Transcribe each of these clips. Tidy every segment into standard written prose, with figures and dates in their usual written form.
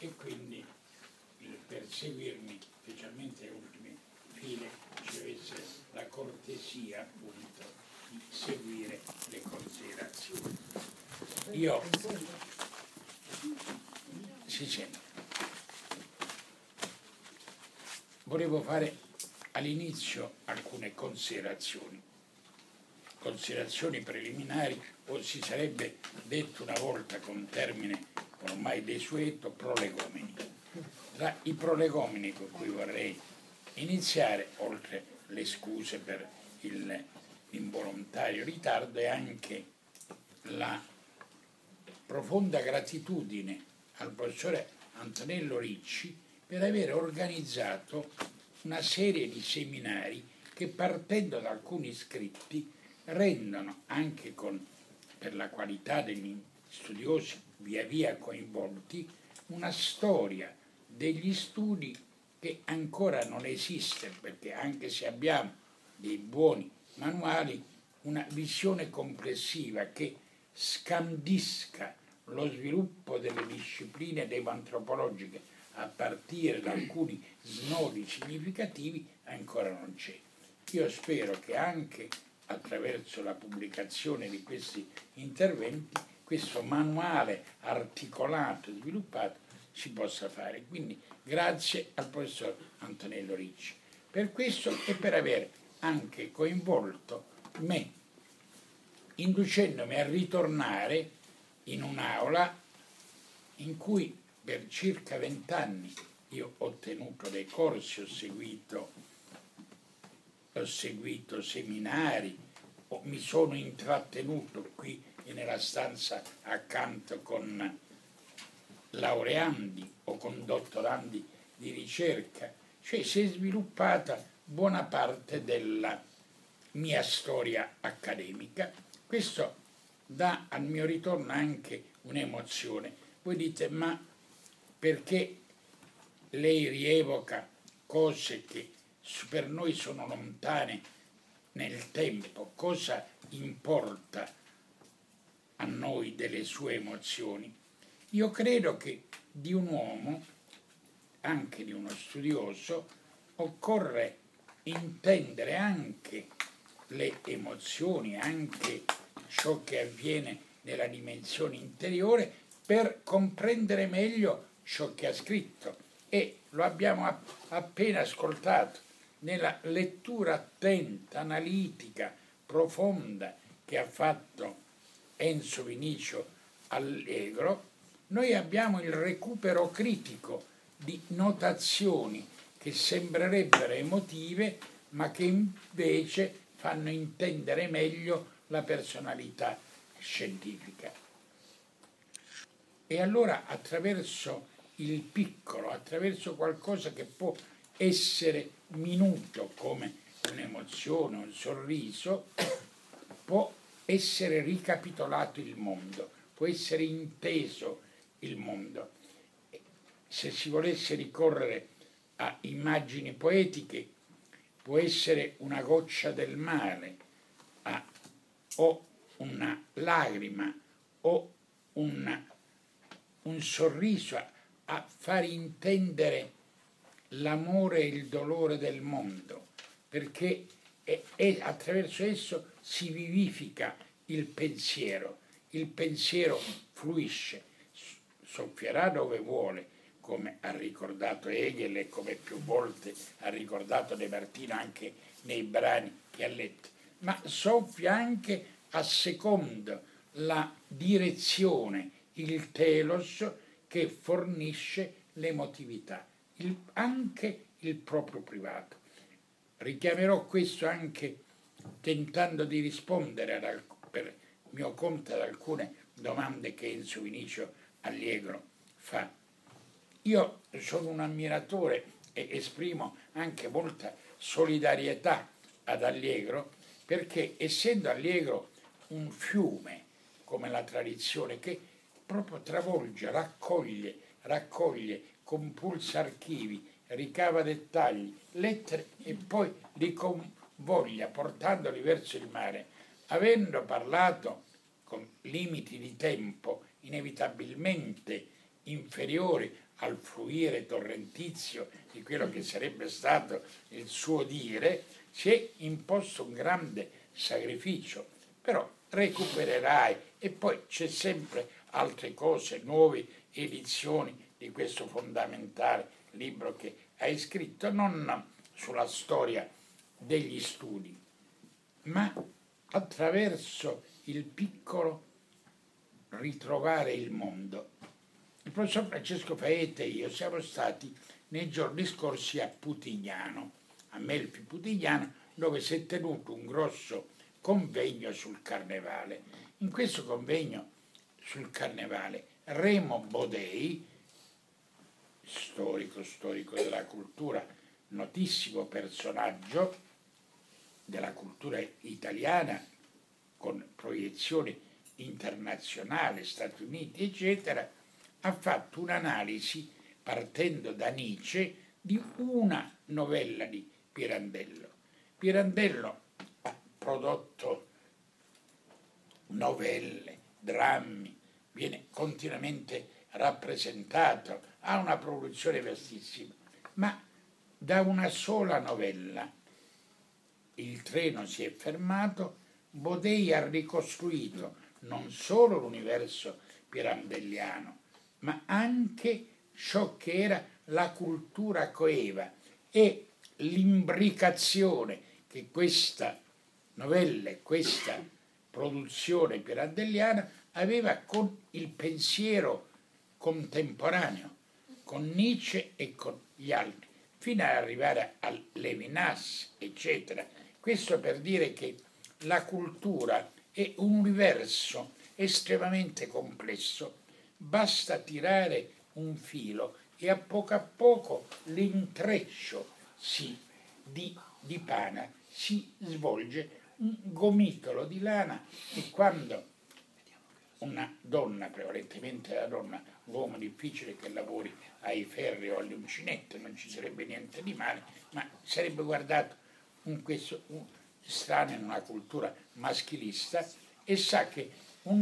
e quindi per seguirmi, specialmente le ultime file, ci deve essere la cortesia appunto di seguire le considerazioni. Io si sente. Volevo fare all'inizio alcune considerazioni preliminari, o si sarebbe detto una volta con un termine ormai desueto, prolegomeni. Tra i prolegomeni con cui vorrei iniziare, oltre le scuse per l'involontario ritardo, è anche la profonda gratitudine al professore Antonello Ricci per aver organizzato una serie di seminari che, partendo da alcuni scritti, rendono anche per la qualità degli studiosi via via coinvolti una storia degli studi che ancora non esiste, perché anche se abbiamo dei buoni manuali, una visione complessiva che scandisca lo sviluppo delle discipline demoantropologiche a partire da alcuni snodi significativi ancora non c'è. Io spero che anche attraverso la pubblicazione di questi interventi questo manuale articolato e sviluppato si possa fare. Quindi grazie al professor Antonello Ricci per questo e per aver anche coinvolto me, inducendomi a ritornare in un'aula in cui per circa 20 anni io ho tenuto dei corsi, ho seguito seminari, mi sono intrattenuto qui nella stanza accanto con laureandi o con dottorandi di ricerca, cioè si è sviluppata buona parte della mia storia accademica. Questo dà al mio ritorno anche un'emozione. Voi dite, ma perché lei rievoca cose che per noi sono lontane nel tempo? Cosa importa a noi delle sue emozioni? Io credo che di un uomo, anche di uno studioso, occorre intendere anche le emozioni, anche ciò che avviene nella dimensione interiore per comprendere meglio ciò che ha scritto. E lo abbiamo appena ascoltato nella lettura attenta, analitica, profonda che ha fatto Enzo Vinicio Allegro. Noi abbiamo il recupero critico di notazioni che sembrerebbero emotive, ma che invece fanno intendere meglio la personalità scientifica. E allora attraverso il piccolo, attraverso qualcosa che può essere minuto come un'emozione, un sorriso, può essere ricapitolato il mondo, può essere inteso il mondo. Se si volesse ricorrere a immagini poetiche, può essere una goccia del mare, o una lacrima, o un sorriso a far intendere l'amore e il dolore del mondo, perché attraverso esso si vivifica il pensiero fluisce, soffierà dove vuole, come ha ricordato Hegel e come più volte ha ricordato De Martino anche nei brani che ha letto, ma soffia anche a secondo la direzione, il telos che fornisce l'emotività, anche il proprio privato. Richiamerò questo anche tentando di rispondere per mio conto ad alcune domande che Enzo Vinicio Allegro fa. Io sono un ammiratore e esprimo anche molta solidarietà ad Allegro, perché essendo Allegro un fiume, come la tradizione, che proprio travolge, raccoglie, compulsa archivi, ricava dettagli, lettere e poi li convoglia portandoli verso il mare, avendo parlato con limiti di tempo inevitabilmente inferiori al fluire torrentizio di quello che sarebbe stato il suo dire, si è imposto un grande sacrificio, però recupererai e poi c'è sempre altre cose, nuove edizioni di questo fondamentale libro che hai scritto, non sulla storia degli studi, ma attraverso il piccolo ritrovare il mondo. Il professor Francesco Faete e io siamo stati nei giorni scorsi a Putignano, a Melfi Putignano, dove si è tenuto un grosso convegno sul Carnevale. In questo convegno sul Carnevale Remo Bodei, storico della cultura, notissimo personaggio della cultura italiana con proiezioni internazionali, Stati Uniti, eccetera, ha fatto un'analisi partendo da Nietzsche di una novella di Pirandello. Pirandello ha prodotto novelle, drammi, viene continuamente rappresentato, ha una produzione vastissima, ma da una sola novella, Il treno si è fermato, Bodei ha ricostruito non solo l'universo pirandelliano, ma anche ciò che era la cultura coeva e l'imbricazione che questa novella, questa produzione pirandelliana aveva con il pensiero contemporaneo, con Nietzsche e con gli altri, fino ad arrivare a Levinas, eccetera. Questo per dire che la cultura è un universo estremamente complesso, basta tirare un filo e a poco l'intreccio di pana si svolge un gomitolo di lana e quando una donna, prevalentemente la donna, l'uomo difficile che lavori ai ferri o alle uncinette, non ci sarebbe niente di male, ma sarebbe guardato strano in una cultura maschilista e sa che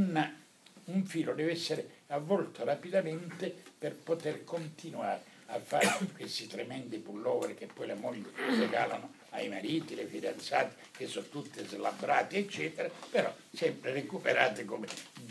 un filo deve essere avvolto rapidamente per poter continuare a fare questi tremendi pullover che poi le mogli regalano ai mariti, le fidanzate, che sono tutte slabbrate, eccetera, però sempre recuperate come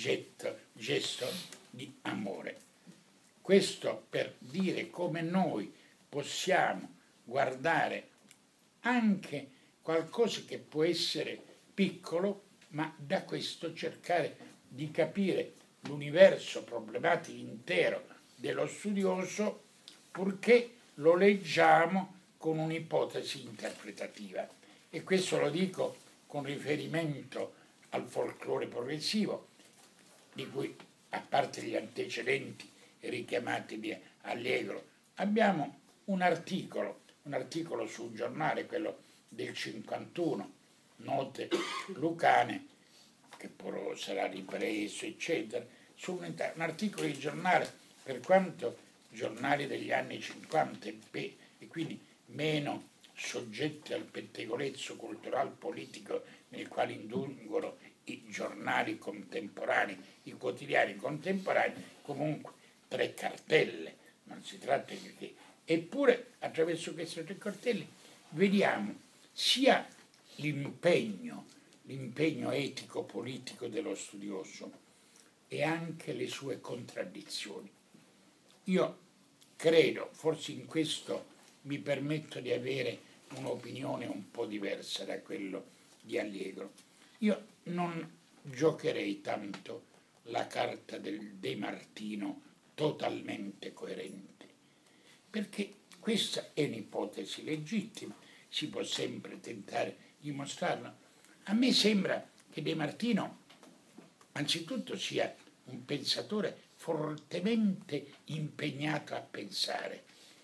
gesto di amore. Questo per dire come noi possiamo guardare anche qualcosa che può essere piccolo, ma da questo cercare di capire l'universo problematico intero dello studioso, purché lo leggiamo con un'ipotesi interpretativa. E questo lo dico con riferimento al folklore progressivo, di cui, a parte gli antecedenti richiamati di Allegro, abbiamo un articolo su un giornale, quello del 51, Note Lucane, che poi sarà ripreso, eccetera, un articolo di giornale, per quanto giornali degli anni 50 e quindi meno soggetti al pettegolezzo culturale politico nel quale indulgono i giornali contemporanei, i quotidiani contemporanei, comunque 3 cartelle, non si tratta di che. Eppure attraverso questi 3 cartelle vediamo sia l'impegno etico-politico dello studioso e anche le sue contraddizioni. Io credo, forse in questo mi permetto di avere un'opinione un po' diversa da quello di Allegro. Io non giocherei tanto la carta del De Martino totalmente coerente, perché questa è un'ipotesi legittima, si può sempre tentare di mostrarla. A me sembra che De Martino anzitutto sia un pensatore fortemente impegnato a pensare,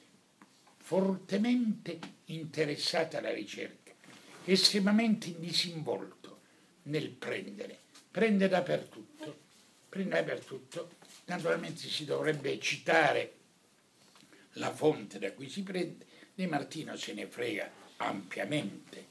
fortemente interessato alla ricerca, estremamente disinvolto nel prendere. Prende dappertutto. Naturalmente si dovrebbe citare la fonte da cui si prende. De Martino se ne frega ampiamente.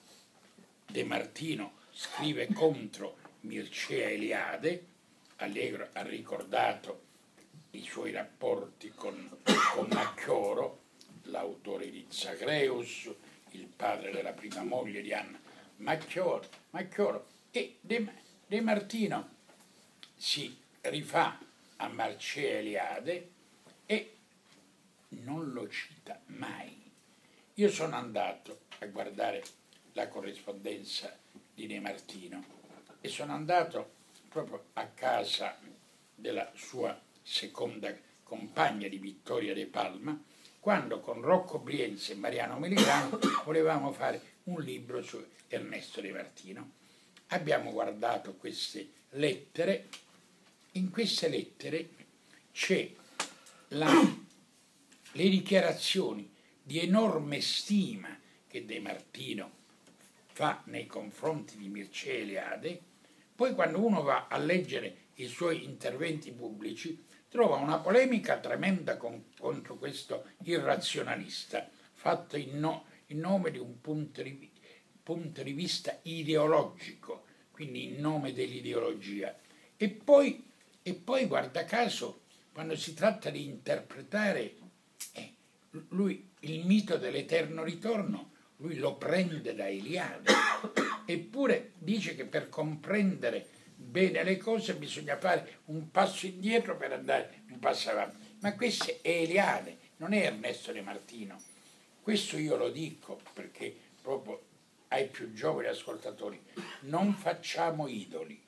De Martino scrive contro Mircea Eliade, Allegro ha ricordato i suoi rapporti con Macchioro, l'autore di Zagreus, il padre della prima moglie di Anna Macchioro, e De Martino si rifà a Marcea Eliade e non lo cita mai. Io sono andato a guardare la corrispondenza di De Martino e sono andato proprio a casa della sua seconda compagna di Vittoria De Palma, quando con Rocco Brienza e Mariano Meligrano volevamo fare un libro su Ernesto De Martino. Abbiamo guardato queste lettere. In queste lettere c'è le dichiarazioni di enorme stima che De Martino fa nei confronti di Mircea Eliade. Poi quando uno va a leggere i suoi interventi pubblici trova una polemica tremenda contro questo irrazionalista, fatto in nome di un punto di vista ideologico, quindi in nome dell'ideologia. E poi, guarda caso, quando si tratta di interpretare lui il mito dell'eterno ritorno, lui lo prende da Eliade, eppure dice che per comprendere bene le cose bisogna fare un passo indietro per andare un passo avanti. Ma questo è Eliade, non è Ernesto De Martino. Questo io lo dico perché proprio ai più giovani ascoltatori, non facciamo idoli,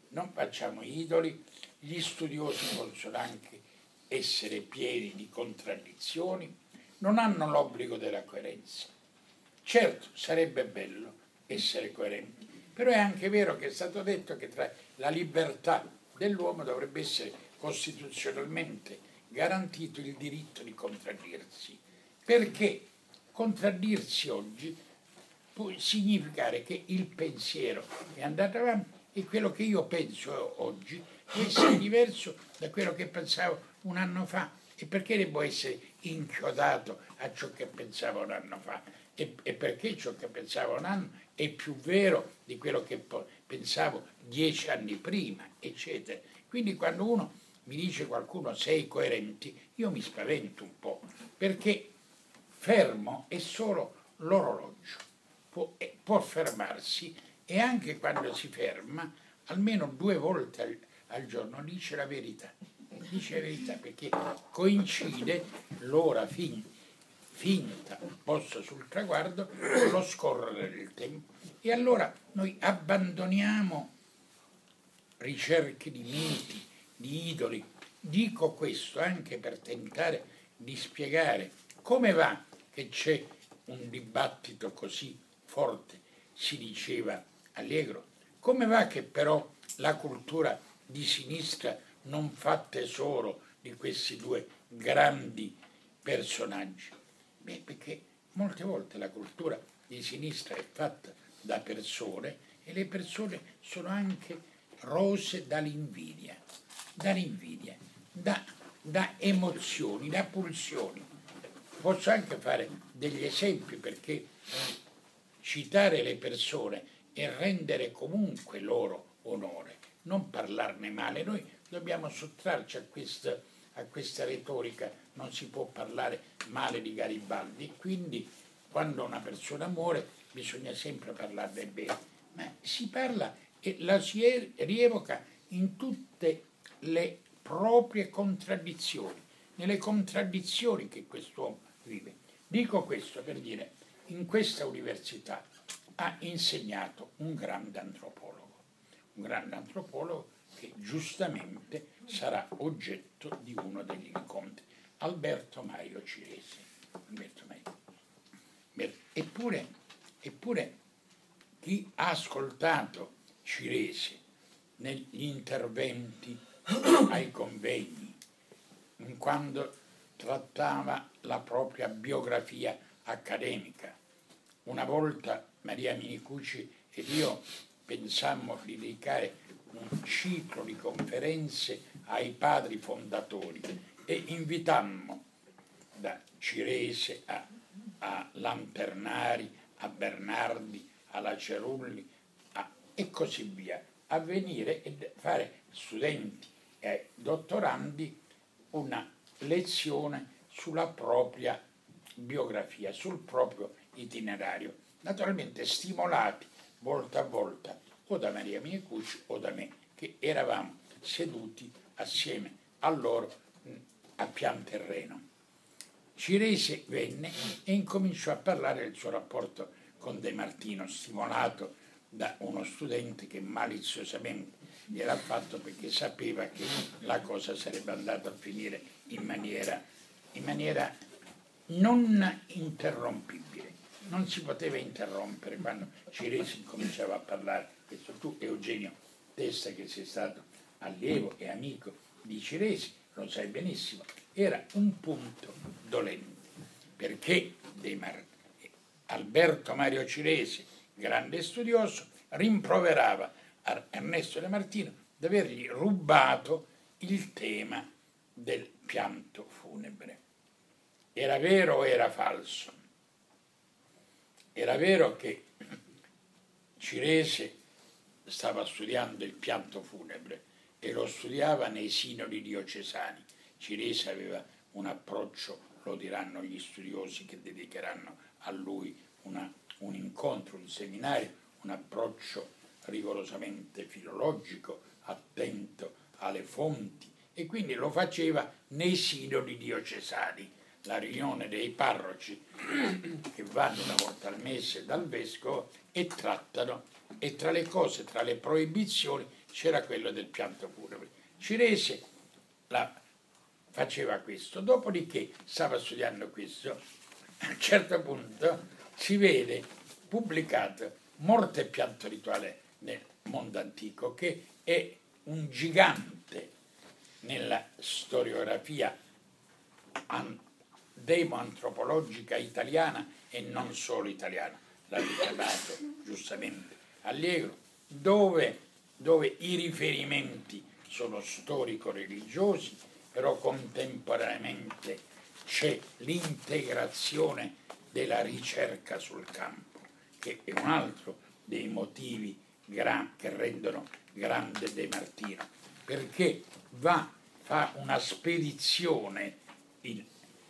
gli studiosi possono anche essere pieni di contraddizioni, non hanno l'obbligo della coerenza. Certo, sarebbe bello essere coerenti, però è anche vero che è stato detto che tra la libertà dell'uomo dovrebbe essere costituzionalmente garantito il diritto di contraddirsi, perché contraddirsi oggi può significare che il pensiero è andato avanti e quello che io penso oggi può essere diverso da quello che pensavo un anno fa. E perché devo essere inchiodato a ciò che pensavo un anno fa? E perché ciò che pensavo un anno è più vero di quello che pensavo 10 anni prima, eccetera. Quindi quando uno mi dice qualcuno sei coerenti, io mi spavento un po', perché fermo è solo l'orologio, può fermarsi, e anche quando si ferma, almeno 2 volte al giorno dice la verità, perché coincide l'ora finta posta sul traguardo con lo scorrere del tempo. E allora noi abbandoniamo ricerche di miti, di idoli. Dico questo anche per tentare di spiegare come va che c'è un dibattito così forte, si diceva allegro, come va che però la cultura di sinistra non fa tesoro di questi 2 grandi personaggi? Beh, perché molte volte la cultura di sinistra è fatta da persone e le persone sono anche rose dall'invidia, da emozioni, da pulsioni. Posso anche fare degli esempi perché citare le persone e rendere comunque loro onore, non parlarne male. Noi dobbiamo sottrarci a questa retorica, non si può parlare male di Garibaldi, quindi quando una persona muore bisogna sempre parlarne bene, ma si parla e la si rievoca in tutte le proprie contraddizioni, nelle contraddizioni che quest'uomo vive. Dico questo per dire, in questa università ha insegnato un grande antropologo che giustamente sarà oggetto di uno degli incontri, Alberto Mario Ciresi. Eppure chi ha ascoltato Ciresi negli interventi ai convegni, quando trattava la propria biografia accademica. Una volta Maria Minicucci ed io pensammo di dedicare un ciclo di conferenze ai padri fondatori e invitammo da Cirese a Lanternari, a Bernardi, alla Cerulli e così via, a venire e fare studenti e dottorandi una lezione sulla propria biografia, sul proprio itinerario, naturalmente stimolati volta a volta o da Maria Micucci o da me, che eravamo seduti assieme a loro a pian terreno. Cirese venne e incominciò a parlare del suo rapporto con De Martino, stimolato da uno studente che maliziosamente gliel'ha fatto perché sapeva che la cosa sarebbe andata a finire in maniera non interrompibile. Non si poteva interrompere quando Cirese cominciava a parlare. Questo tu, Eugenio Testa, che sei stato allievo e amico di Cirese, lo sai benissimo, era un punto dolente, perché Alberto Mario Cirese, grande studioso, rimproverava a Ernesto De Martino di avergli rubato il tema del pianto funebre. Era vero o era falso? Era vero che Cirese stava studiando il pianto funebre e lo studiava nei sinodi diocesani. Cirese aveva un approccio, lo diranno gli studiosi che dedicheranno a lui un incontro, un seminario, un approccio rigorosamente filologico, attento alle fonti, e quindi lo faceva nei sinodi diocesani, la riunione dei parroci che vanno una volta al mese dal vescovo e trattano, e tra le cose, tra le proibizioni, c'era quello del pianto funebre. Cirese faceva questo, dopodiché stava studiando questo, a un certo punto si vede pubblicato Morte e pianto rituale nel mondo antico, che è un gigante nella storiografia demoantropologica italiana e non solo italiana, l'ha richiamato giustamente Allegro, dove i riferimenti sono storico-religiosi, però contemporaneamente c'è l'integrazione della ricerca sul campo, che è un altro dei motivi che rendono grande De Martino, perché fa una spedizione in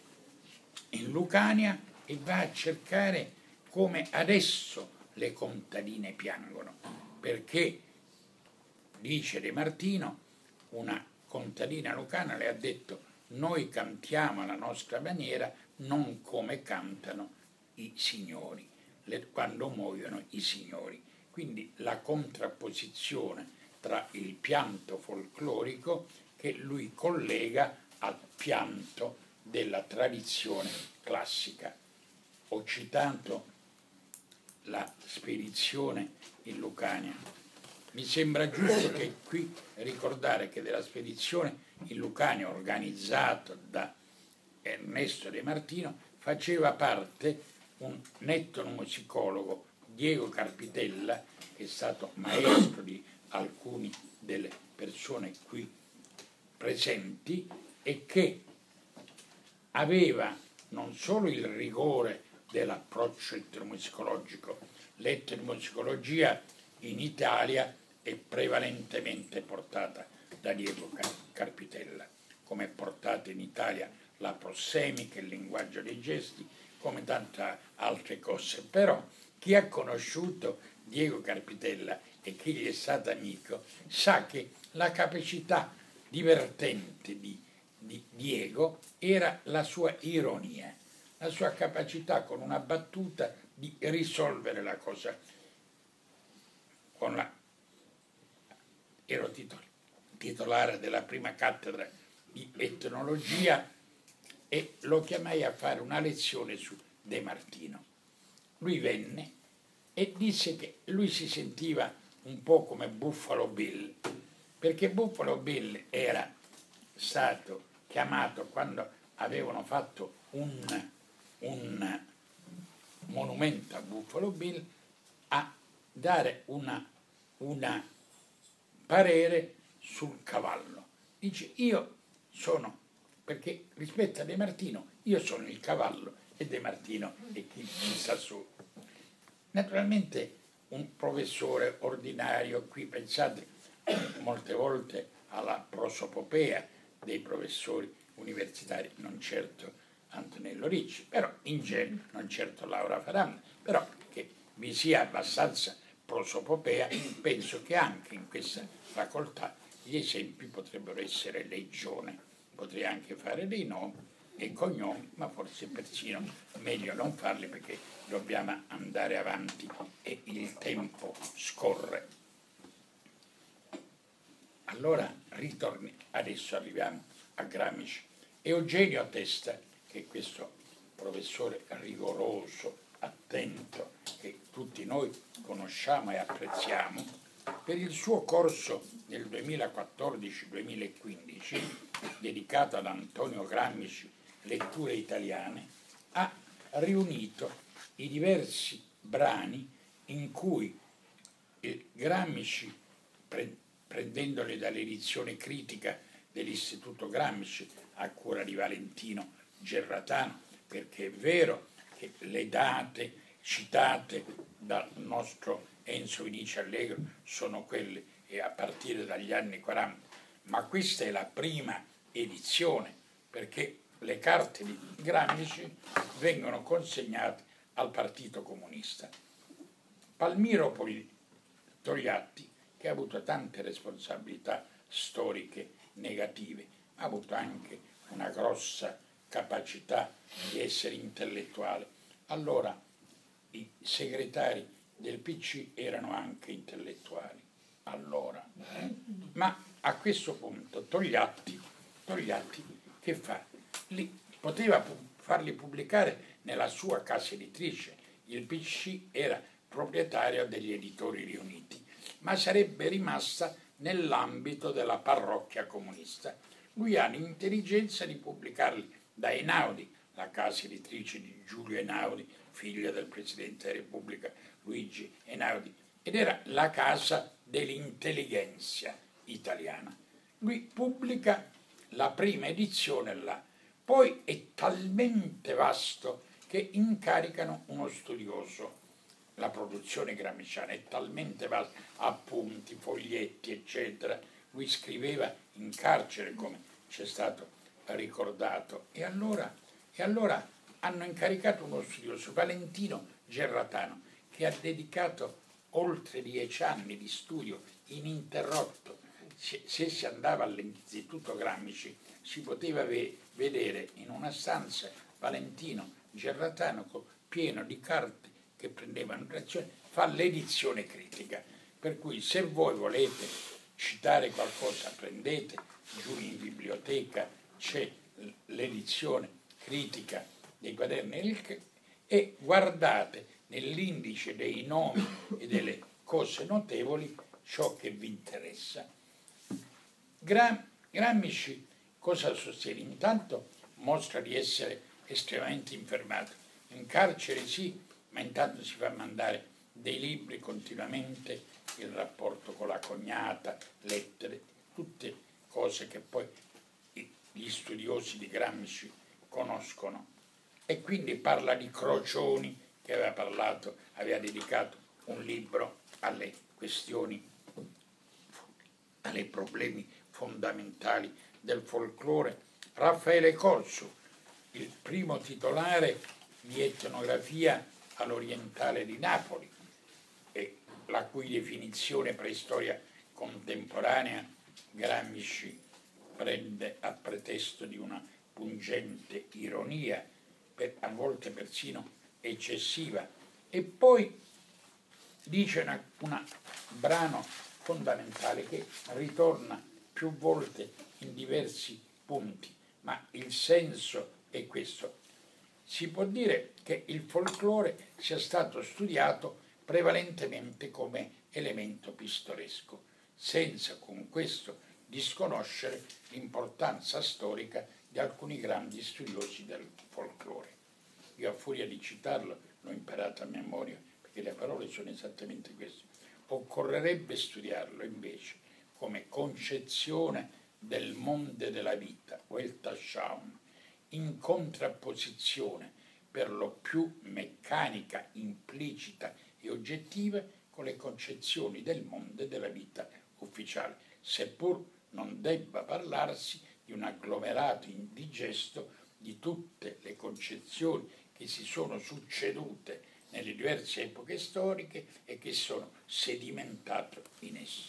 Lucania e va a cercare come adesso le contadine piangono, perché, dice De Martino, una contadina lucana le ha detto: noi cantiamo alla nostra maniera, non come cantano i signori, quando muoiono i signori. Quindi la contrapposizione tra il pianto folclorico che lui collega al pianto della tradizione classica. Ho citato la spedizione in Lucania. Mi sembra giusto che qui ricordare che della spedizione in Lucania organizzata da Ernesto De Martino faceva parte un etnomusicologo, Diego Carpitella, che è stato maestro di alcune delle persone qui presenti e che aveva non solo il rigore dell'approccio etnomusicologico. L'etnomusicologia in Italia è prevalentemente portata da Diego Carpitella, come è portata in Italia la prossemica, il linguaggio dei gesti, come tante altre cose. Però chi ha conosciuto Diego Carpitella e chi gli è stato amico sa che la capacità divertente di Diego era la sua ironia, la sua capacità con una battuta di risolvere la cosa. Ero titolare della prima cattedra di etnologia e lo chiamai a fare una lezione su De Martino. Lui venne e disse che lui si sentiva un po' come Buffalo Bill, perché Buffalo Bill era stato chiamato, quando avevano fatto un monumento a Buffalo Bill, a dare una parere sul cavallo. Dice: io sono, perché rispetto a De Martino, io sono il cavallo e De Martino è chi sta su. Naturalmente un professore ordinario, qui pensate molte volte alla prosopopea dei professori universitari, non certo Antonello Ricci, però in genere, non certo Laura Faranda, però che vi sia abbastanza prosopopea, penso che anche in questa facoltà gli esempi potrebbero essere legione. Potrei anche fare dei nomi e cognomi, ma forse persino meglio non farli perché dobbiamo andare avanti e il tempo scorre. Allora ritorni, adesso arriviamo a Gramsci. Eugenio Testa, che è questo professore rigoroso, attento, che tutti noi conosciamo e apprezziamo, per il suo corso nel 2014-2015, dedicato ad Antonio Gramsci, Letture italiane, ha riunito i diversi brani in cui Gramsci, prendendoli dall'edizione critica dell'Istituto Gramsci a cura di Valentino Gerratano, perché è vero che le date citate dal nostro Enzo Vinici Allegro sono quelle a partire dagli anni 40, ma questa è la prima edizione, perché le carte di Gramsci vengono consegnate al Partito Comunista. Palmiro Togliatti, che ha avuto tante responsabilità storiche negative, ha avuto anche una grossa capacità di essere intellettuale. Allora i segretari del PC erano anche intellettuali, allora. Ma a questo punto Togliatti che fa? Poteva farli pubblicare nella sua casa editrice, il PC era proprietario degli editori riuniti, ma sarebbe rimasta nell'ambito della parrocchia comunista. Lui ha l'intelligenza di pubblicarli da Einaudi, la casa editrice di Giulio Einaudi, figlio del Presidente della Repubblica Luigi Einaudi, ed era la casa dell'intelligenza italiana. Lui pubblica la prima edizione là, poi è talmente vasto che incaricano uno studioso. La produzione gramsciana è talmente vasta, appunti, foglietti, eccetera. Lui scriveva in carcere, come c'è stato ricordato. E allora hanno incaricato uno studioso, Valentino Gerratano, che ha dedicato oltre 10 anni di studio ininterrotto. Se si andava all'Istituto Gramsci si poteva vedere in una stanza Valentino Gerratano pieno di carte che prendevano trazione, fa l'edizione critica. Per cui se voi volete citare qualcosa, prendete giù in biblioteca, c'è l'edizione critica dei quaderni e guardate nell'indice dei nomi e delle cose notevoli ciò che vi interessa. Gramsci cosa sostiene? Intanto mostra di essere estremamente infermato. In carcere sì, ma intanto si fa mandare dei libri continuamente, il rapporto con la cognata, lettere, tutte cose che poi gli studiosi di Gramsci conoscono. E quindi parla di Crocioni, che aveva dedicato un libro alle questioni, ai problemi fondamentali del folklore. Raffaele Corso, il primo titolare di etnografia all'orientale di Napoli, e la cui definizione preistoria contemporanea Gramsci prende a pretesto di una pungente ironia, a volte persino eccessiva. E poi dice un brano fondamentale che ritorna più volte in diversi punti, ma il senso è questo. Si può dire che il folklore sia stato studiato prevalentemente come elemento pittoresco, senza con questo disconoscere l'importanza storica di alcuni grandi studiosi del folklore. Io, a furia di citarlo, l'ho imparato a memoria, perché le parole sono esattamente queste. Occorrerebbe studiarlo invece come concezione del mondo della vita, Weltanschauung, in contrapposizione per lo più meccanica, implicita e oggettiva con le concezioni del mondo e della vita ufficiale, seppur non debba parlarsi di un agglomerato indigesto di tutte le concezioni che si sono succedute nelle diverse epoche storiche e che sono sedimentate in esso.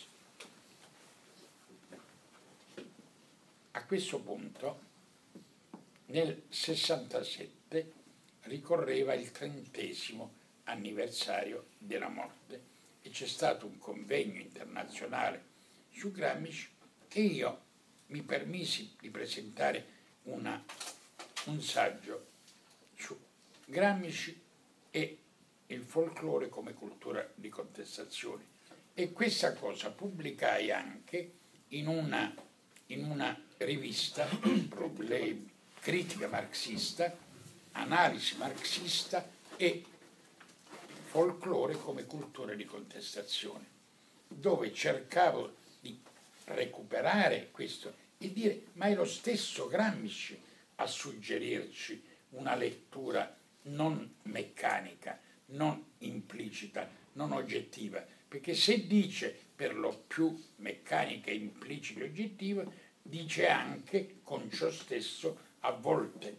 A questo punto, nel 67, ricorreva il 30° anniversario della morte e c'è stato un convegno internazionale su Gramsci e io mi permisi di presentare un saggio su Gramsci e il folklore come cultura di contestazione. E questa cosa pubblicai anche in una rivista, Problemi, critica marxista, analisi marxista e folklore come cultura di contestazione, dove cercavo di recuperare questo e dire ma è lo stesso Gramsci a suggerirci una lettura non meccanica, non implicita, non oggettiva, perché se dice per lo più meccanica, implicita e oggettiva, dice anche con ciò stesso a volte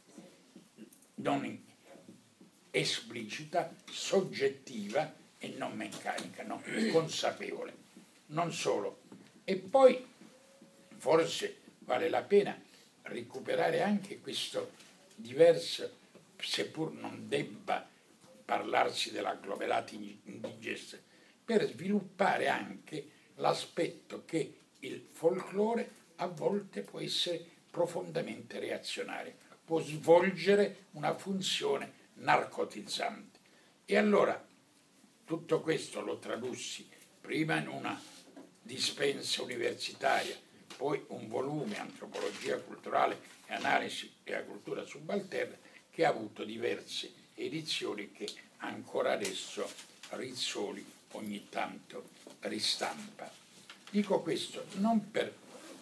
non esplicita, soggettiva e non meccanica, no, consapevole. Non solo. E poi forse vale la pena recuperare anche questo diverso, seppur non debba parlarsi dell'agglomerato indigesto, per sviluppare anche l'aspetto che il folklore a volte può essere profondamente reazionario, può svolgere una funzione narcotizzante. E allora tutto questo lo tradussi prima in una dispensa universitaria, poi un volume, Antropologia culturale e analisi della cultura subalterna, che ha avuto diverse edizioni che ancora adesso Rizzoli ogni tanto ristampa. Dico questo non per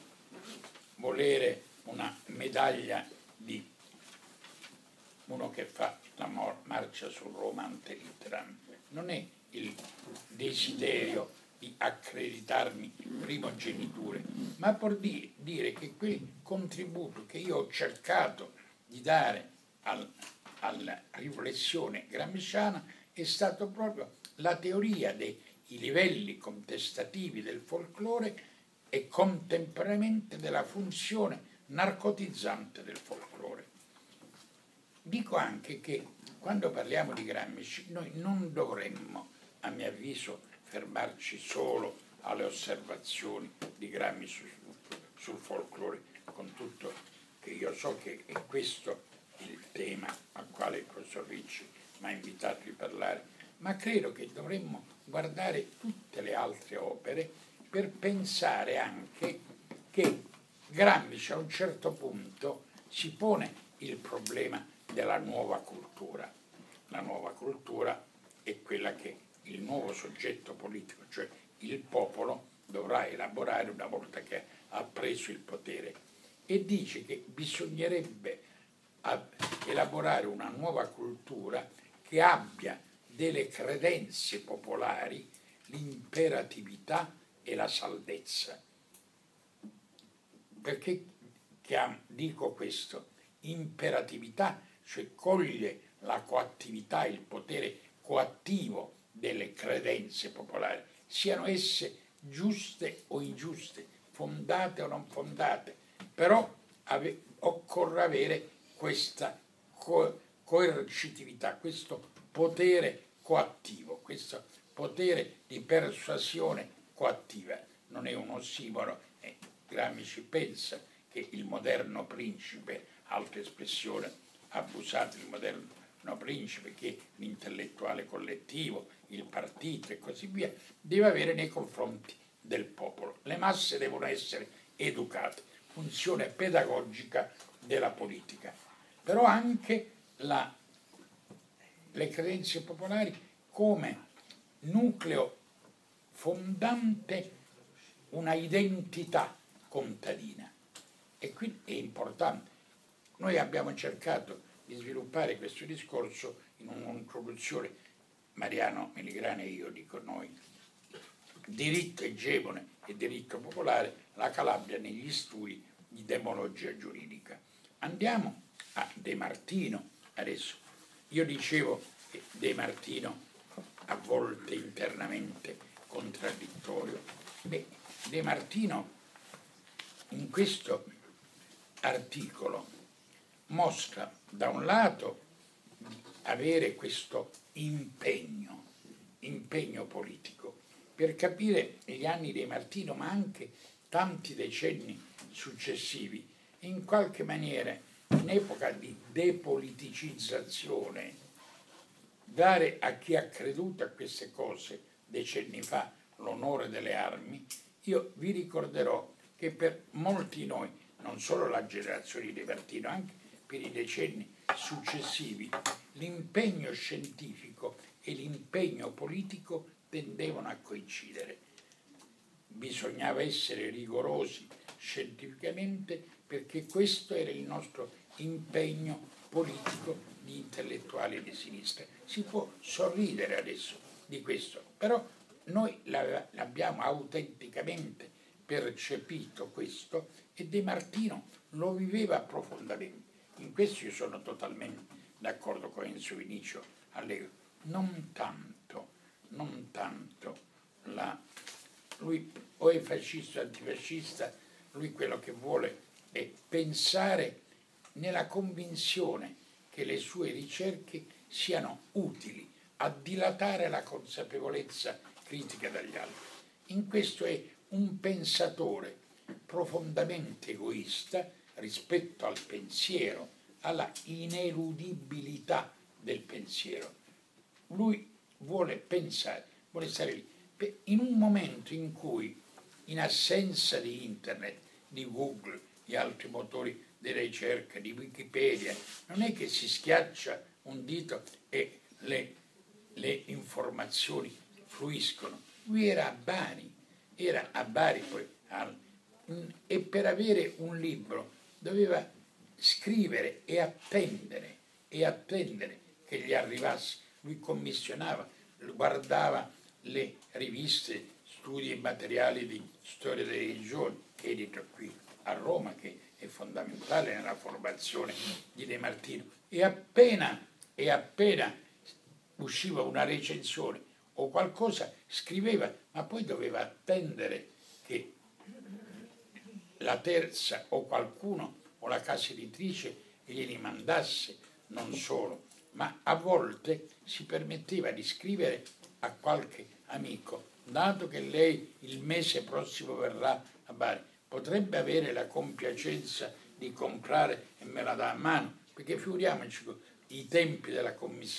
volere una medaglia di uno che fa la marcia su Roma ante litteram, non è il desiderio di accreditarmi primogeniture, ma per dire che quel contributo che io ho cercato di dare alla riflessione gramsciana è stato proprio la teoria dei livelli contestativi del folklore e contemporaneamente della funzione narcotizzante del folklore. Dico anche che quando parliamo di Gramsci noi non dovremmo, a mio avviso, fermarci solo alle osservazioni di Gramsci sul folklore, con tutto che io so che è questo il tema al quale il professor Ricci mi ha invitato a parlare, ma credo che dovremmo guardare tutte le altre opere per pensare anche che Gramsci a un certo punto si pone il problema della nuova cultura. La nuova cultura è quella che il nuovo soggetto politico, cioè il popolo, dovrà elaborare una volta che ha preso il potere, e dice che bisognerebbe elaborare una nuova cultura che abbia delle credenze popolari, l'imperatività e la saldezza. Perché dico questo? Imperatività, cioè coglie la coattività, il potere coattivo delle credenze popolari, siano esse giuste o ingiuste, fondate o non fondate, però occorre avere questa coercitività, questo potere coattivo, questo potere di persuasione coattiva. Non è un ossimoro, Gramsci pensa che il moderno principe, altra espressione abusata del moderno principe, che è l'intellettuale collettivo, il partito e così via, deve avere nei confronti del popolo. Le masse devono essere educate, funzione pedagogica della politica, però anche le credenze popolari come nucleo fondante una identità contadina. E qui è importante. Noi abbiamo cercato di sviluppare questo discorso in un'introduzione, Mariano Meligrani e io, dico noi, diritto egemone e diritto popolare, la Calabria negli studi di demologia giuridica. Andiamo a De Martino adesso. Io dicevo che De Martino a volte internamente contraddittorio. De Martino in questo articolo mostra da un lato avere questo impegno politico per capire gli anni di Martino, ma anche tanti decenni successivi, in qualche maniera in epoca di depoliticizzazione, dare a chi ha creduto a queste cose decenni fa l'onore delle armi. Io vi ricorderò che per molti di noi, non solo la generazione di Martino, anche per i decenni successivi, l'impegno scientifico e l'impegno politico tendevano a coincidere. Bisognava essere rigorosi scientificamente perché questo era il nostro impegno politico di intellettuali di sinistra. Si può sorridere adesso di questo, però noi l'abbiamo autenticamente percepito questo e De Martino lo viveva profondamente. In questo io sono totalmente d'accordo con Enzo Vinicio Allegro. Non tanto lui o è fascista o antifascista, lui quello che vuole è pensare nella convinzione che le sue ricerche siano utili a dilatare la consapevolezza critica dagli altri. In questo è un pensatore profondamente egoista rispetto al pensiero, alla ineludibilità del pensiero. Lui vuole pensare, vuole stare lì. In un momento in cui, in assenza di internet, di Google, di altri motori di ricerca, di Wikipedia, non è che si schiaccia un dito e le informazioni fluiscono. Lui era a Bari poi, e per avere un libro doveva scrivere e attendere che gli arrivasse. Lui commissionava, guardava le riviste, studi e materiali di storia delle religioni, edito qui a Roma, che è fondamentale nella formazione di De Martino. E appena usciva una recensione o qualcosa, scriveva, ma poi doveva attendere che la terza o qualcuno o la casa editrice glieli mandasse, non solo, ma a volte si permetteva di scrivere a qualche amico: dato che lei il mese prossimo verrà a Bari, potrebbe avere la compiacenza di comprare e me la dà a mano, perché figuriamoci i tempi delle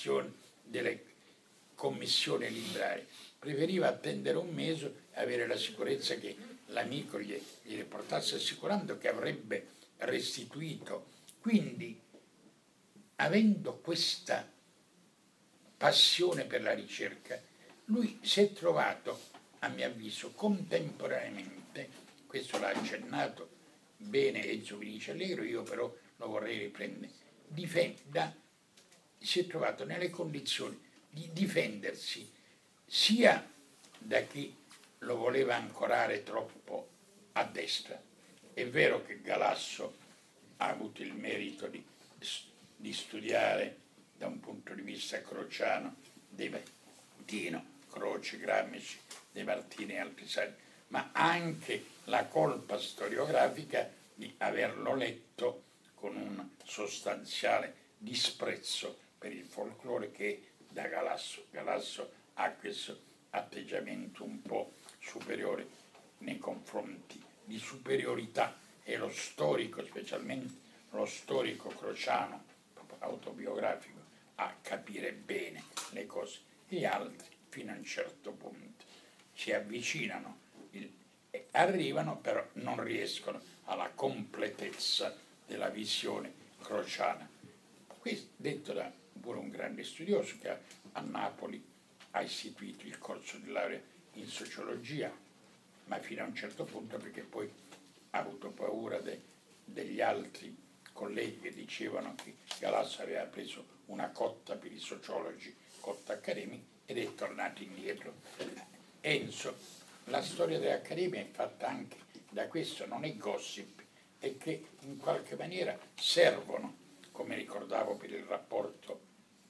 commissioni librarie. Preferiva attendere un mese e avere la sicurezza che l'amico gliele portasse, assicurando che avrebbe restituito. Quindi, avendo questa passione per la ricerca, lui si è trovato, a mio avviso, contemporaneamente, questo l'ha accennato bene Enzo Vinicio Allegro, io però lo vorrei riprendere, si è trovato nelle condizioni di difendersi sia da chi lo voleva ancorare troppo a destra. È vero che Galasso ha avuto il merito di studiare da un punto di vista crociano De Martino, Croce, Gramsci, De Martino e altri saggi, ma anche la colpa storiografica di averlo letto con un sostanziale disprezzo per il folklore che è da Galasso. Galasso ha questo atteggiamento un po' superiore nei confronti di superiorità, e lo storico, specialmente lo storico crociano, proprio autobiografico, a capire bene le cose. Gli altri, fino a un certo punto, si avvicinano, arrivano, però non riescono alla completezza della visione crociana. Questo detto da pure un grande studioso che a Napoli ha istituito il corso di laurea in sociologia, ma fino a un certo punto, perché poi ha avuto paura degli altri colleghi che dicevano che Galasso aveva preso una cotta per i sociologi, cotta accademica, ed è tornato indietro. Enzo, la storia dell'Accademia è fatta anche da questo, non è gossip, e che in qualche maniera servono, come ricordavo per il rapporto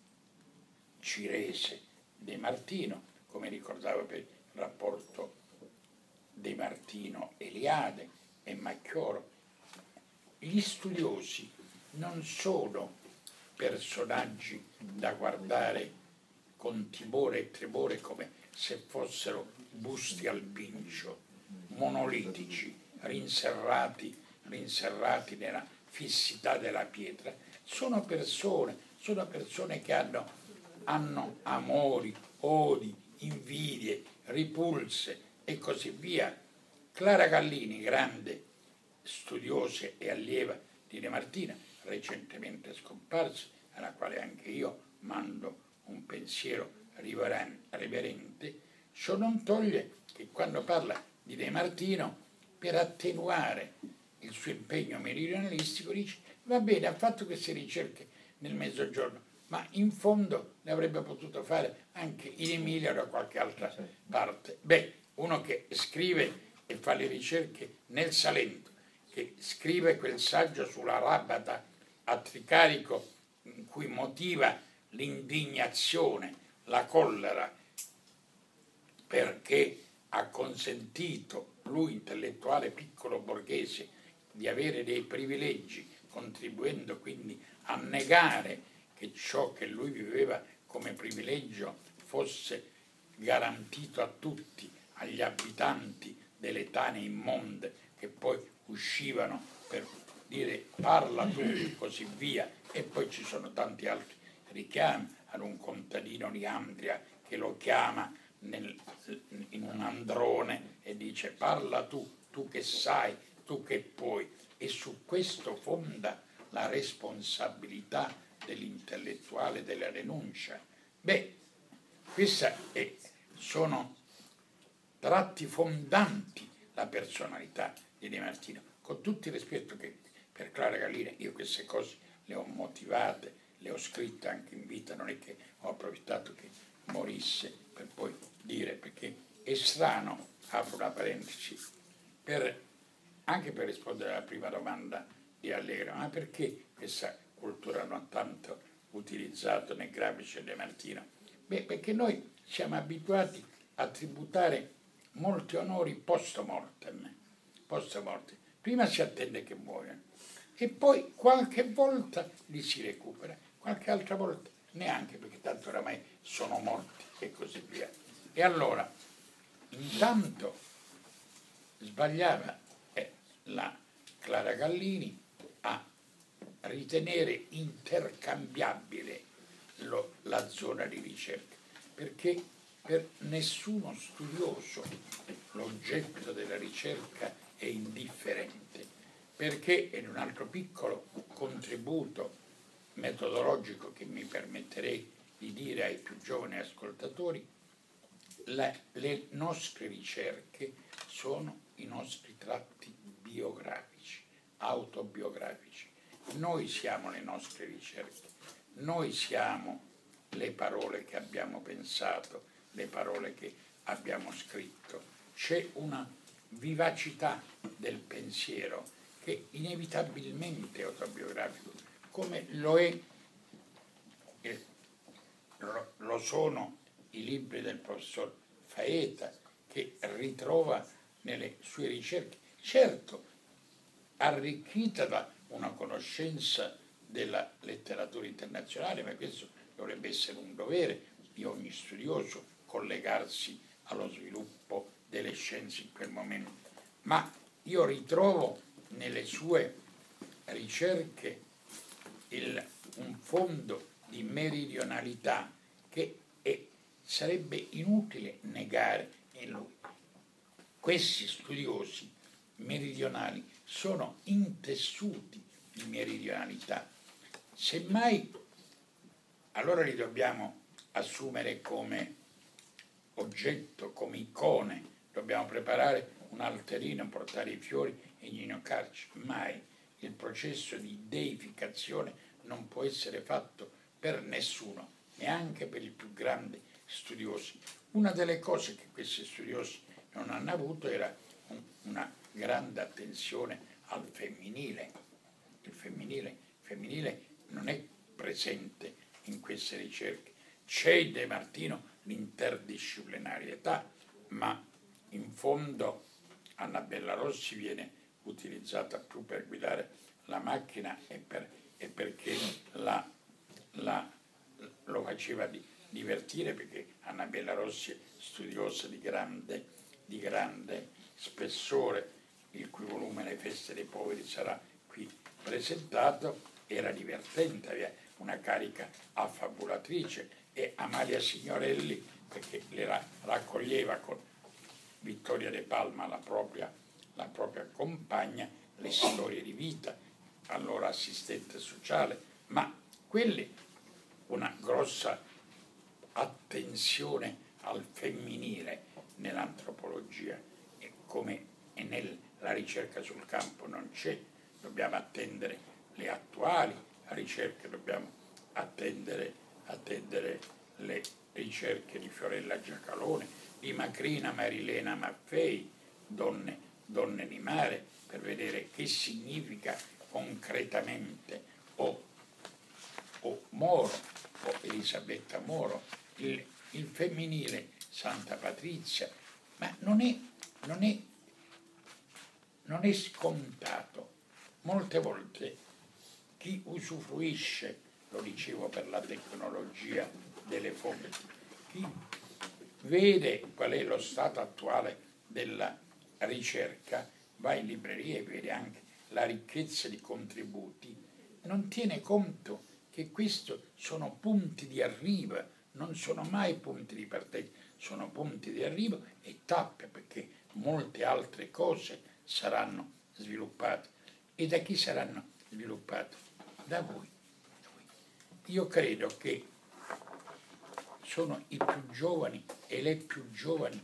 Cirese De Martino, come ricordavo per il rapporto De Martino Eliade e Macchioro. Gli studiosi non sono personaggi da guardare con timore e tremore come se fossero busti al pincio, monolitici, rinserrati nella fissità della pietra. Sono persone che hanno amori, odi, invidie, ripulse e così via. Clara Gallini, grande studiosa e allieva di De Martino, recentemente scomparsa, alla quale anche io mando un pensiero riverente, ciò non toglie che quando parla di De Martino, per attenuare il suo impegno meridionalistico, dice: va bene, ha fatto queste ricerche nel Mezzogiorno, ma in fondo le avrebbe potuto fare anche in Emilia o da qualche altra parte. Beh, uno che scrive e fa le ricerche nel Salento, che scrive quel saggio sulla Rabata a Tricarico in cui motiva l'indignazione, la collera, perché ha consentito, lui intellettuale piccolo borghese, di avere dei privilegi, contribuendo quindi a negare che ciò che lui viveva come privilegio fosse garantito a tutti, agli abitanti delle tane immonde che poi uscivano per dire parla tu e così via, e poi ci sono tanti altri richiami ad un contadino di Andria che lo chiama in un androne e dice parla tu che sai, tu che puoi, e su questo fonda la responsabilità dell'intellettuale della denuncia. Beh, sono tratti fondanti la personalità di De Martino, con tutto il rispetto che per Clara Gallini io queste cose le ho motivate, le ho scritte anche in vita, non è che ho approfittato che morisse per poi dire, perché è strano, apro una parentesi, anche per rispondere alla prima domanda di Allegra, ma perché questa cultura non tanto utilizzato nel Gramsci e De Martino? Beh, perché noi siamo abituati a tributare molti onori post mortem. Prima si attende che muoiano e poi qualche volta li si recupera, qualche altra volta neanche, perché tanto oramai sono morti e così via. E allora, intanto sbagliava la Clara Gallini a ritenere intercambiabile la zona di ricerca, perché per nessuno studioso l'oggetto della ricerca è indifferente, perché, è un altro piccolo contributo metodologico che mi permetterei di dire ai più giovani ascoltatori, le nostre ricerche sono i nostri tratti biografici, autobiografici. Noi siamo le nostre ricerche, noi siamo le parole che abbiamo pensato, le parole che abbiamo scritto. C'è una vivacità del pensiero che inevitabilmente è autobiografico, come lo sono i libri del professor Faeta, che ritrova nelle sue ricerche, certo arricchita da una conoscenza della letteratura internazionale, ma questo dovrebbe essere un dovere di ogni studioso, collegarsi allo sviluppo delle scienze in quel momento. Ma io ritrovo nelle sue ricerche un fondo di meridionalità che sarebbe inutile negare in lui. Questi studiosi meridionali sono intessuti di meridionalità. Semmai, allora li dobbiamo assumere come oggetto, come icone, dobbiamo preparare un altarino, portare i fiori e gli inocarci. Mai. Il processo di deificazione non può essere fatto per nessuno, neanche per i più grandi studiosi. Una delle cose che questi studiosi non hanno avuto era una grande attenzione al femminile. Il femminile non è presente in queste ricerche. C'è in De Martino l'interdisciplinarietà, ma in fondo Annabella Rossi viene utilizzata più per guidare la macchina e perché lo faceva divertire, perché Annabella Rossi è studiosa di grande spessore, il cui volume Le feste dei poveri sarà qui presentato. Era divertente, aveva una carica affabulatrice, e Amalia Signorelli perché le raccoglieva con Vittoria De Palma, la propria compagna, le storie di vita, allora assistente sociale, ma quelli una grossa attenzione al femminile nell'antropologia, e come nella ricerca sul campo non c'è, dobbiamo attendere le attuali ricerche, dobbiamo attendere le ricerche di Fiorella Giacalone, di Macrina Marilena Maffei, Donne di mare, per vedere che significa concretamente o Moro o Elisabetta Moro, il femminile Santa Patrizia, ma non è scontato. Molte volte chi usufruisce, lo dicevo per la tecnologia delle fonti, chi vede qual è lo stato attuale della ricerca, va in libreria e vede anche la ricchezza di contributi, non tiene conto che questi sono punti di arrivo, non sono mai punti di partenza, sono punti di arrivo e tappe, perché molte altre cose saranno sviluppate. E da chi saranno sviluppate? Da voi. Io credo che sono i più giovani e le più giovani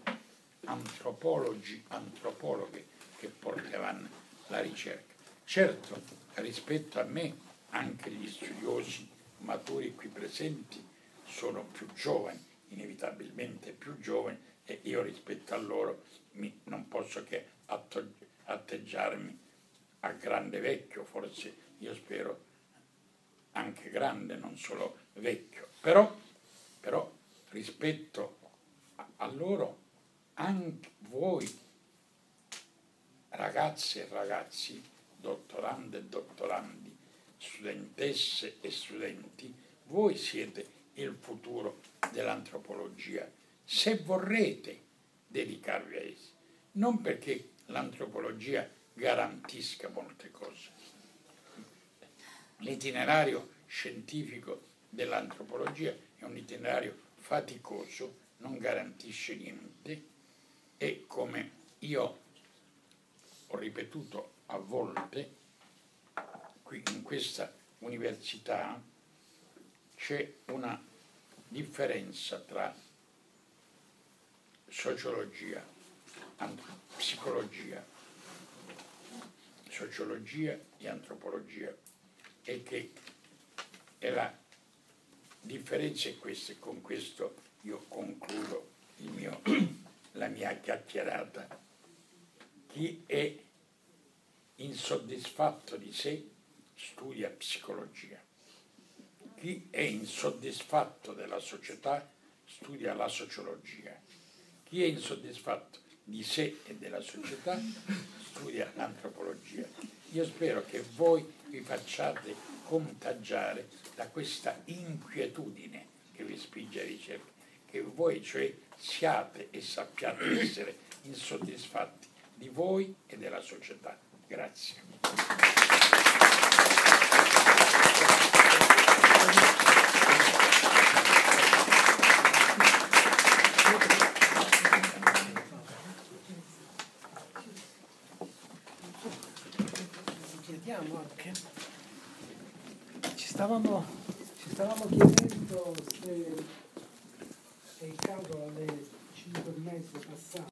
antropologhe che porteranno la ricerca. Certo, rispetto a me, anche gli studiosi maturi qui presenti sono più giovani, inevitabilmente più giovani, e io rispetto a loro non posso che atteggiarmi a grande vecchio, forse io spero anche grande, non solo vecchio, però rispetto a loro, anche voi ragazze e ragazzi, dottorande e dottorandi, studentesse e studenti, voi siete il futuro dell'antropologia, se vorrete dedicarvi a essi, non perché l'antropologia garantisca molte cose. L'itinerario scientifico dell'antropologia è un itinerario faticoso, non garantisce niente, e come io ho ripetuto a volte, qui in questa università c'è una differenza tra sociologia, psicologia, sociologia e antropologia, e che la differenza è questa, e con questo io concludo la mia chiacchierata. Chi è insoddisfatto di sé studia psicologia, chi è insoddisfatto della società studia la sociologia, chi è insoddisfatto di sé e della società studia l'antropologia. Io spero che voi vi facciate contagiare da questa inquietudine che vi spinge a ricerca, che voi cioè siate e sappiate essere insoddisfatti di voi e della società. Grazie. Chiediamo anche, ci stavamo chiedendo se è il caso alle 5:30 passate.